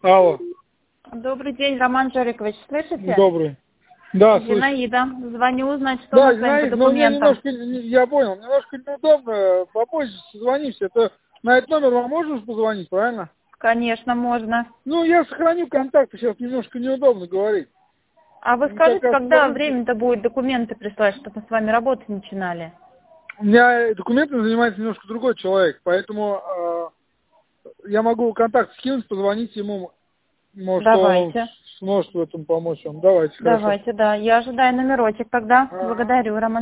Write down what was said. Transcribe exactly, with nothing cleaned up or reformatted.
Алло. Добрый день, Роман Жарикович, слышите? Добрый. Да, слышу. Зинаида, звоню узнать, что Да, у нас с вами по Зинаида, но мне документам. немножко, не- я понял, немножко неудобно, попозже созвонимся. Это на этот номер вам можно позвонить, правильно? Конечно, можно. Ну, я сохраню контакты, сейчас немножко неудобно говорить. А вы Ну, скажите, как раз когда позвоните. время-то будет документы прислать, чтобы мы с вами работать начинали? У меня документами занимается немножко другой человек, поэтому э, я могу контакт скинуть, позвонить ему, может, он Давайте. сможет в этом помочь вам. Давайте, хорошо. Давайте, да. Я ожидаю номерочек тогда. Ага. Благодарю, Роман.